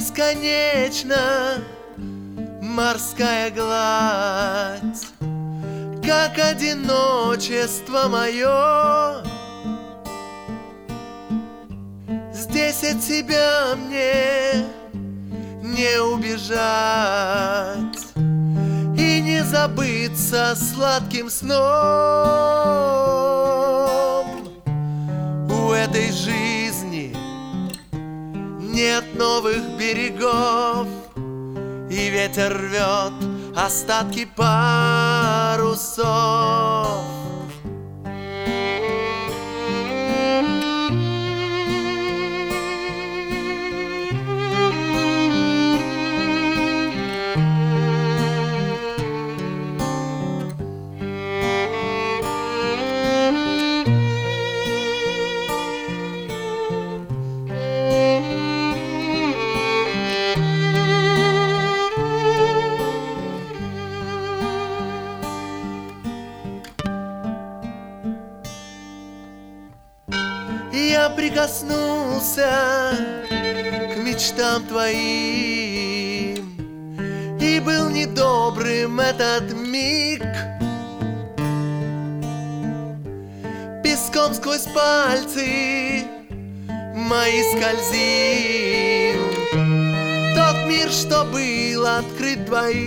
бесконечна морская гладь, как одиночество мое. Здесь от тебя мне не убежать и не забыться сладким сном. У этой жизни нет новых берегов, и ветер рвет остатки парусов. Я прикоснулся к мечтам твоим, и был недобрым этот миг. Песком сквозь пальцы мои скользил тот мир, что был открыт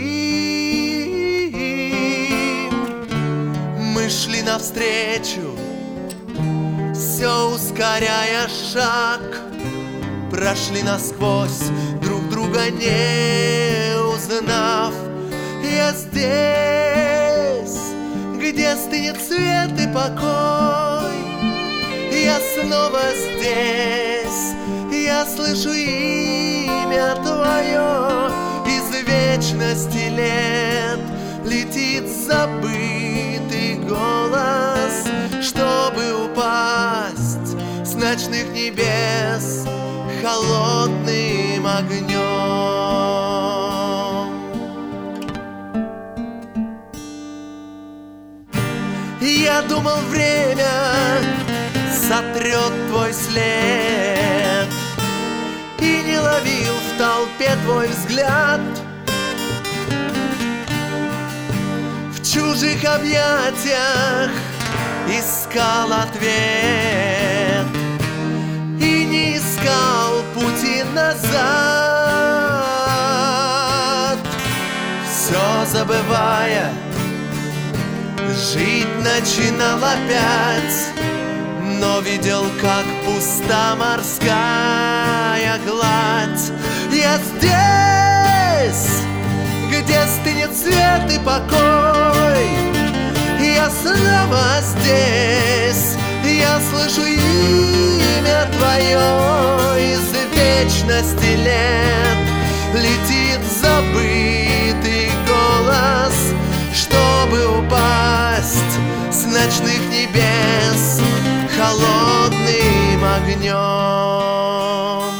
твоим. Мы шли навстречу, все ускоряя шаг, прошли насквозь, друг друга не узнав. Я здесь, где стынет свет и покой. Я снова здесь, я слышу имя твое. Из вечности лет летит забытый голос, чтобы упасть с ночных небес холодным огнем. Я думал, время сотрет твой след, и не ловил в толпе твой взгляд. В чужих объятиях искал ответ и не искал пути назад. Все забывая, жить начинал опять, но видел, как пуста морская гладь. Я здесь, где стынет свет и покой. Я снова здесь, я слышу имя твое. Из вечности лет летит забытый голос, чтобы упасть с ночных небес холодным огнем.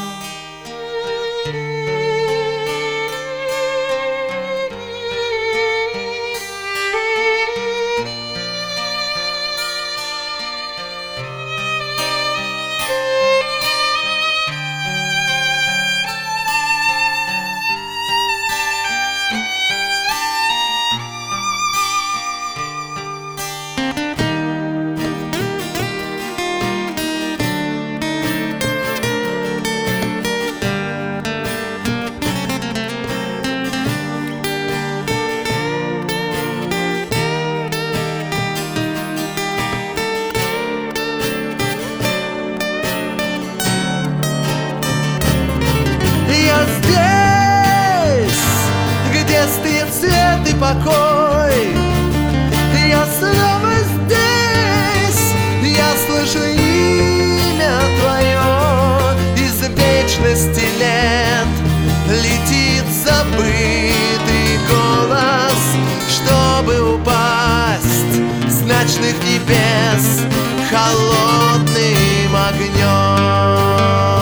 Стынет свет и покой. Я снова здесь, я слышу имя твое. Из вечности лет летит забытый голос, чтобы упасть с ночных небес холодным огнем.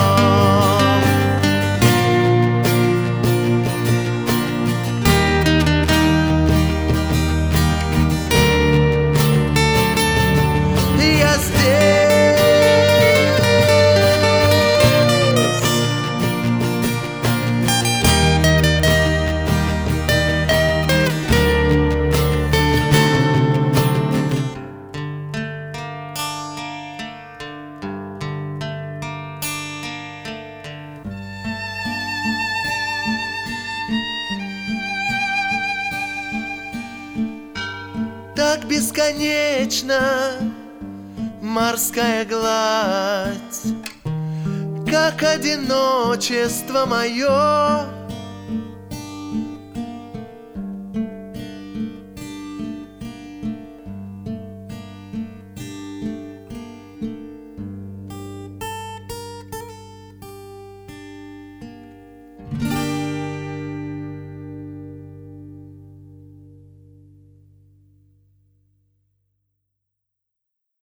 как бесконечно морская гладь, как одиночество мое